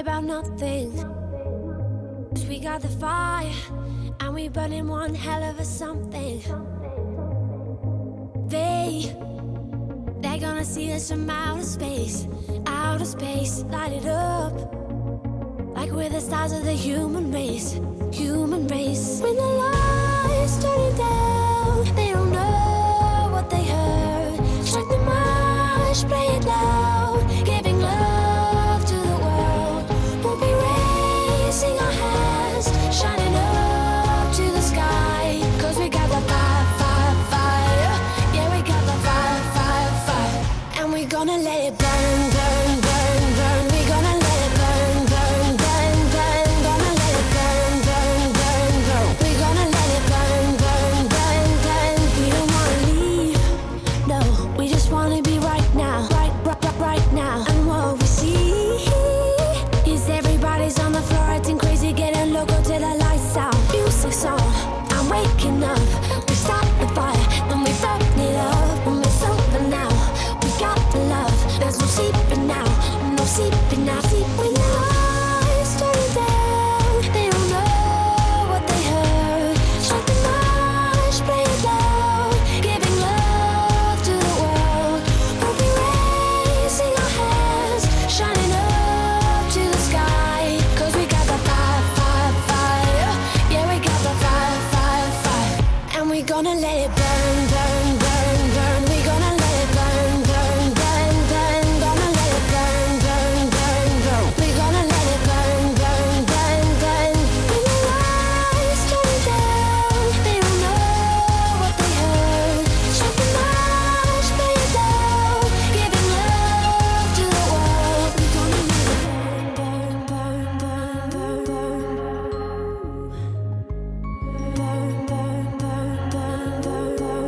about nothing. 'Cause we got the fire, and we burning one hell of a something. They're gonna see us from outer space, light it up. Like we're the stars of the human race. When the lights turning down, they don't know what they heard. Strike the march, play it loud, giving love to the world. We'll be raising our hands, shining up to the sky. 'Cause we got the fire, fire, fire. Yeah, we got the fire, fire, fire. And we're gonna let it burn, burn, burn, burn. We're gonna let it burn, burn, burn, burn. Gonna let it burn, burn, burn, burn. We're gonna let it burn, burn, burn, burn. We don't wanna leave, no. We just wanna be right now, right now. And what we see is everybody's on the floor acting crazy, getting loco till the lights out. Music's on, I'm waking up. We start the fire, then we burn it up. When it's over now, we got the love. There's no sleeping now, no sleeping now. When the lights turning down, they don't know what they heard. Strike the march, play it loud, giving love to the world. We'll be raising our hands, shining up to the sky. 'Cause we got the fire, fire, fire. Yeah, we got the fire, fire, fire. And we're gonna let it burn, burn, burn, burn. We're gonna let it burn, burn, burn, burn. Gonna let it burn, burn, burn, burn. We're gonna let it burn, burn, burn, burn. When the lights turning down, they don't know what they heard. Strike the march, play it loud, giving love to the world. We're gonna let it burn, burn, burn, burn, burn, burn, burn, burn, burn, burn, burn.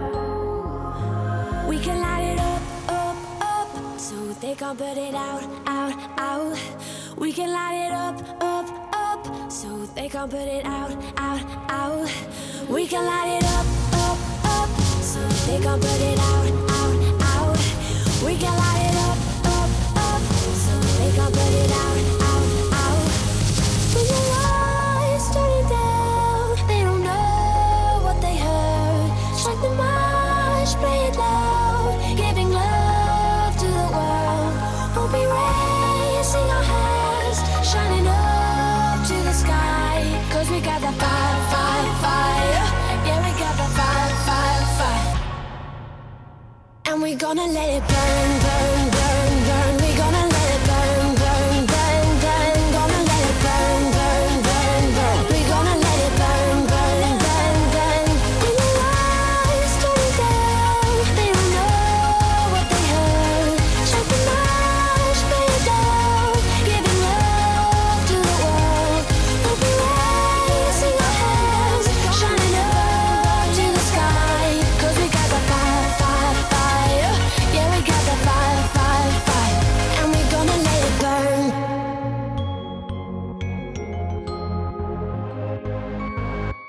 We can light it up, up, up, so they can't put it out, out, out. We can light it up, up, up, so they can't put it out, out, out. We can light it up, up, up, so they can't put it out, out, out. We can light it up, up, up, so they can't put it out, out, out. When the lights turning down, they don't know what they heard. Strike the march, play it loud, giving love to the world. We'll be raising our hands, shining up to the sky. 'Cause we got the fire, fire, fire. Yeah, we got the fire, fire, fire. And we're gonna let it burn, burn.